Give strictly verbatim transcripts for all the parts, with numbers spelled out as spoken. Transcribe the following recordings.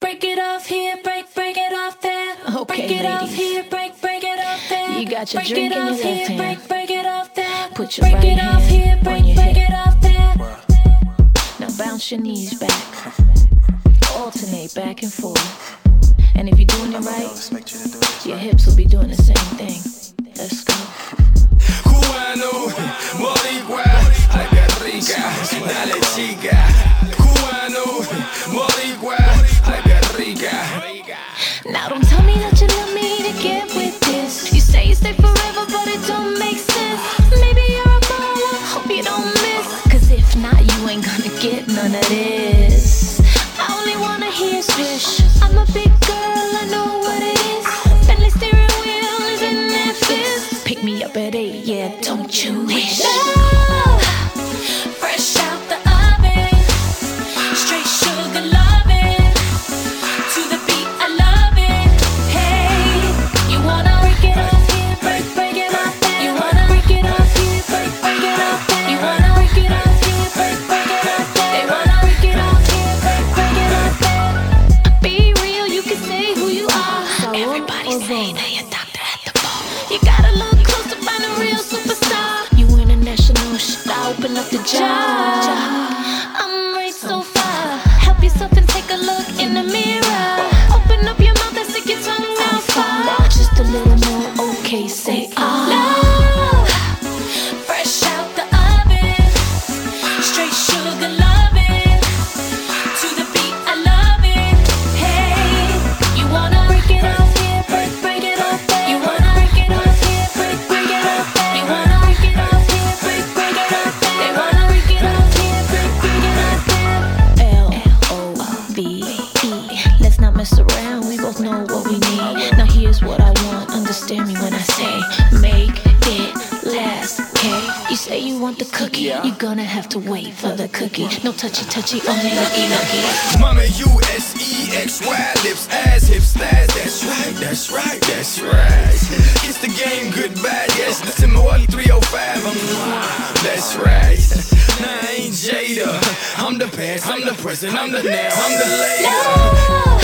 break it off here, break, break it off there. Okay, break it ladies. off here, break, break it off there. You got your break drink it in your off left here, hand. break, break it off there. Put your break right it off hand here, on break, your break hip. it off there. Now bounce your knees back. Alternate back and forth. And if you're doing it right, your hips will be doing the same thing. Let's go. Cubano, boricua, ay que rica, dale chica. Cubano, boricua, ay que rica. Now don't tell me that you love me to get with this. You say you stay forever, but it don't make sense. Maybe you're a baller, hope you don't miss. Cause if not, you ain't gonna get none of this. I only wanna hear swish. I'm a big girl, I know what it is. Bentley steering wheel is in Memphis. Pick me up at eight, yeah, don't you wish? Love, fresh out the oven, straight sugar loving. To the beat, I love it. Hey, you wanna break it off here, break, break it off there. You wanna break it off here, break, break it off there. You wanna break it off here, break, break it off there. They wanna break it off here, break, break it off there. Be real, you can say who you are. Everybody say that you're doctor at the bar. You gotta look close to find a real superstar. You international shit, I open up the jar. I'm right so far. Help yourself and take a look in the mirror. Open up your mouth and stick your tongue out far. Just a little more, okay, say ah. Love, fresh out the oven, straight sugar loving. To the beat, I love it. Hey, you wanna break it off here, break, break it off there. You wanna break it off here, break, break it off there. You wanna break it off here, break, break it off there. They wanna break it off here, break, break it off there. L O V E. Let's not mess around, we both know what we need. Now here's what I want, understand me when I say make it last, okay? You say you want the cookie, you're gonna have to wait for the cookie. No touchy touchy, only looky looky. Mama, U S E X Y, lips, ass, hips, thighs. That's right, that's right, that's right. It's the game, goodbye, yes. Listen, more three oh five, that's right. Nah, I ain't Jada. I'm the past, I'm the present, I'm the now, I'm the later. Love,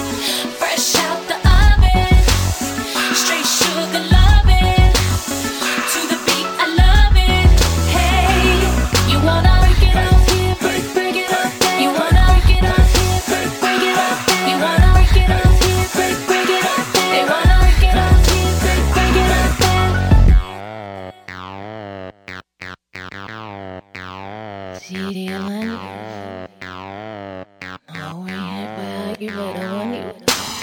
fresh out the oven, straight sugar loving. To the beat, I love it. Hey, you wanna break it off here, break, break it off there. You wanna break it off here, break, break it off there. You wanna break it off here, break, break it off there. They wanna break it off here, break, break it off there. See the line? Oh, yeah, you better run it.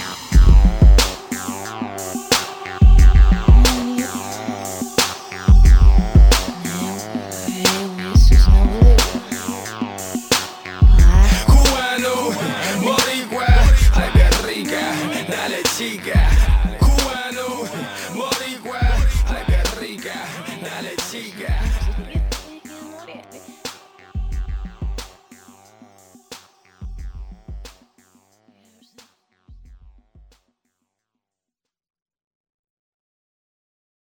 Cubano, boricua, ay que rica, dale chica. Cubano, boricua.